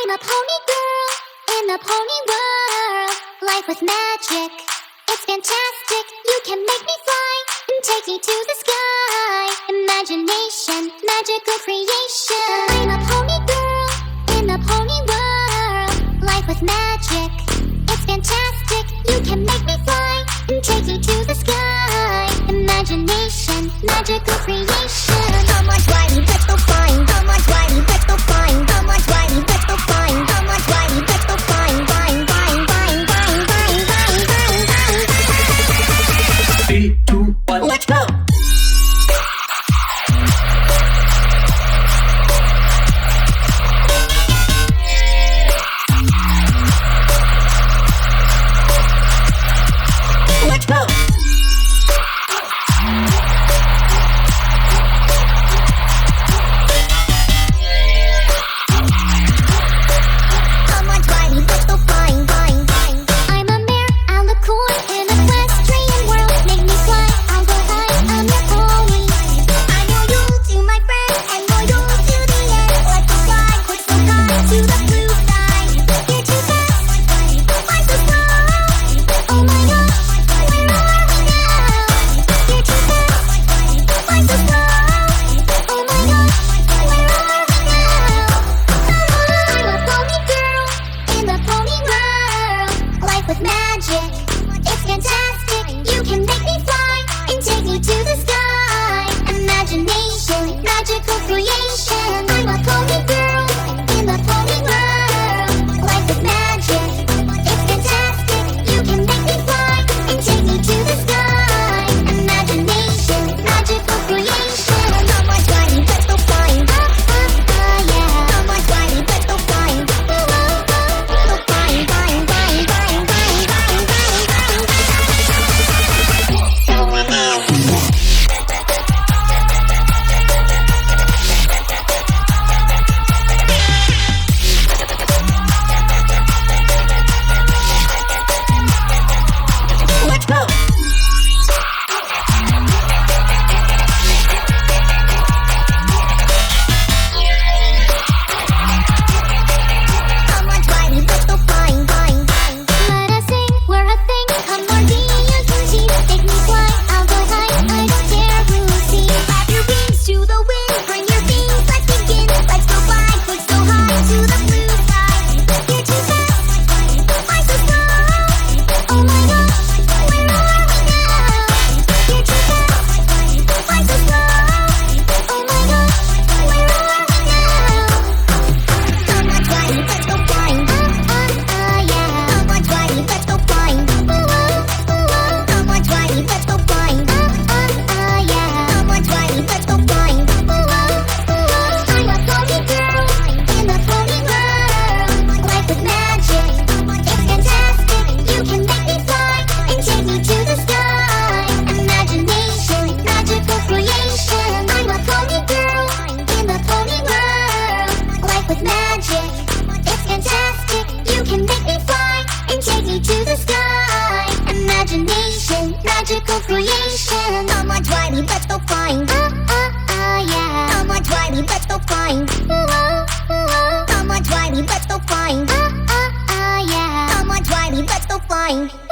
I'm a pony girl in the pony world. Life with magic, it's fantastic. You can make me fly and take me to the sky. Imagination, magical creation. I'm a pony girl in the pony world. Life with magic, it's fantastic. You can make me fly and take me to the sky. Imagination, magical creation. Come on, Riley, let's go flying. Come on, Riley, let's go flying. Come on, Riley, let's go flying. Come on, Riley, let's go flying. Flying, flying, flying, flying, flying, flying, flying, flying, flying. 3, 2, 1, let's go! Let's go! With magic, it's fantastic. You can make me fly and take me to the sky. Imagination, magical creation. I'm a pony girl in the pony world. Life with magic, it's fantastic. You can make me fly and take me to the sky. Imagination, magical creation. Come on, Riley, let's go flying. Yeah. Come on, Riley, let's go flying. Go flying, flying, flying, flying. Let's go! Come on, Riley, let's go flying, flying, flying. Let us sing, we're a thing. Come on, be a cutie. Make me fly, I'll go high. I don't care who sees. Clap your wings to the wind, bring your things, let's begin. Let's go fly, click so high to the blue sky. You're too fast, fly so slow. Oh my gosh, where are we now? You're too fast, fly so slow. Oh my gosh, where are we now? Come on, Riley, let's go flying. Yeah. Come on, Riley, let's go flying. Come on, Riley, let's go flying. Yeah. Come on, Riley, let's go flying. I'm a pony girl in the pony world. Life with magic, it's fantastic. You can make me fly and take me to the sky. Imagination, magical creation. I'm a pony girl in the pony world. Life with magic, it's fantastic. You can make me fly and take me to the sky. Imagination, magical creation. Come on, Riley, let's go flying. Yeah. Come on, Riley, let's go flying. Come on, Riley, let's go flying. Yeah. Come on, Riley, let's go flying.